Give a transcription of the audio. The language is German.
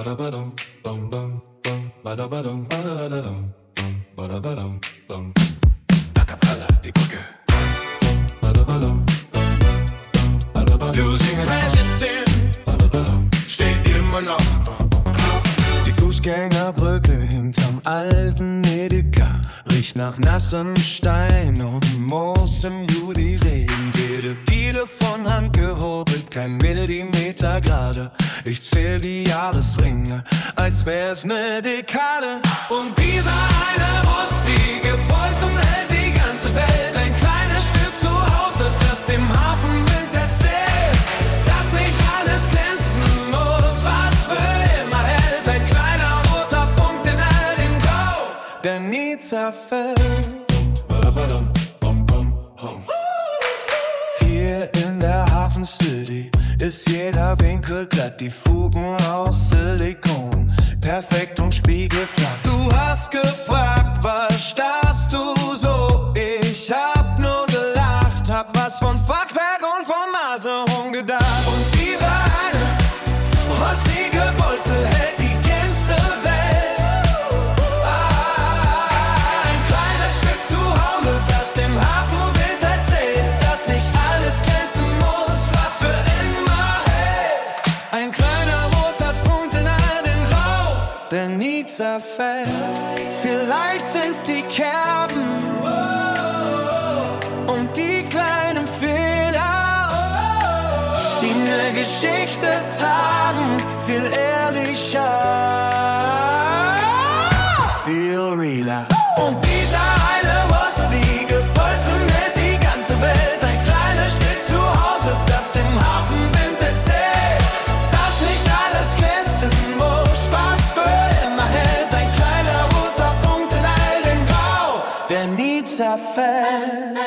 Badabadum, bum bum bum, badabadum, badadadum, bum, badabadum, bum. A cappella, die Brücke. Badabadum, bum bum, badabadum. Losing Crashes in, steht immer noch. Die Fußgängerbrücke hinterm alten Edeka riecht nach nassem Stein und Moos im Juli-Regen. Jede Diele von Hand gehobelt, kein Millimeter gerade. Ich zähl die Jahresringe, als wär's ne Dekade. Und dieser eine rustige Bolzen hält die ganze Welt. Ein kleines Stück zu Hause, das dem Hafenwind erzählt, dass nicht alles glänzen muss, was für immer hält. Ein kleiner roter Punkt in all dem Grau, der nie zerfällt. Hier in der Hafen City ist jeder Winkel glatt, die Fugen aus Silikon, perfekt und spiegelglatt. Du hast gefragt, was starrst du so? Ich hab nur gelacht, hab was von Fachwerk und von Maserung gedacht. Und die war eine rostige Bolze hält die ganze Welt. Ein kleines Stück zu Hause, das dem Hafenwind erzählt, dass nicht alles glänzen muss, was für immer hält. Ein kleiner roter Punkt in all den Grau, der nie zerfällt. Vielleicht sind's die Kerben und die kleinen Fehler, die ne Geschichte tragen, viel ehrlicher, viel realer. Und dieser eine rostige Bolzen hält die ganze Welt. Ein kleines Stück zu Hause, das dem Hafenwind erzählt, dass nicht alles glänzen muss, was für immer hält. Ein kleiner roter Punkt in all dem Grau, der nie zerfällt.